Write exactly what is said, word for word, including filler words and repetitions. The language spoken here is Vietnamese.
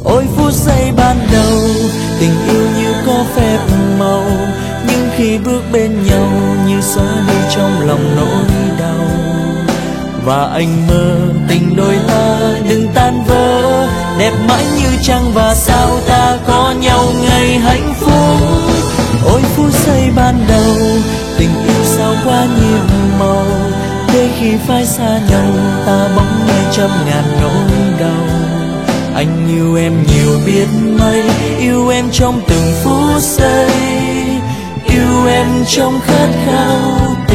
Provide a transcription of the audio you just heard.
Ôi phút giây ban đầu, tình yêu như có phép màu, nhưng khi bước bên nhau như xóa đi trong lòng nỗi đau. Và anh mơ tình đôi ta đừng tan vỡ, đẹp mãi như trăng và sao ta có nhau ngày hạnh phúc. Ôi phút giây ban đầu, tình yêu sao quá nhiệm màu, để khi phải xa nhau ta bỗng nghe trăm ngàn nỗi đau. Anh yêu em nhiều biết mấy, yêu em trong từng phút giây, yêu em trong khát khao